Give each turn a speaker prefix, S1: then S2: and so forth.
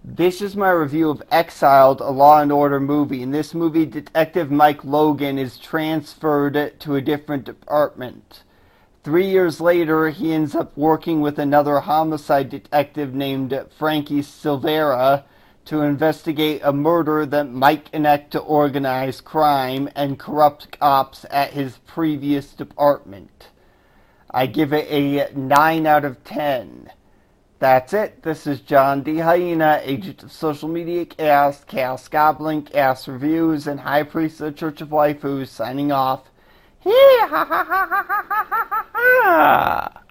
S1: This is my review of Exiled, a Law and Order movie. In this movie, Detective Mike Logan is transferred to a different department. 3 years later, he ends up working with another homicide detective named Frankie Silvera to investigate a murder that might connect to organized crime and corrupt cops at his previous department. I give it a 9 out of 10. That's it. This is John D. Hyena, agent of social media Chaos Goblin, Chaos Reviews, and High Priest of the Church of Waifus, signing off. Ha ha ha ha ha ha ha!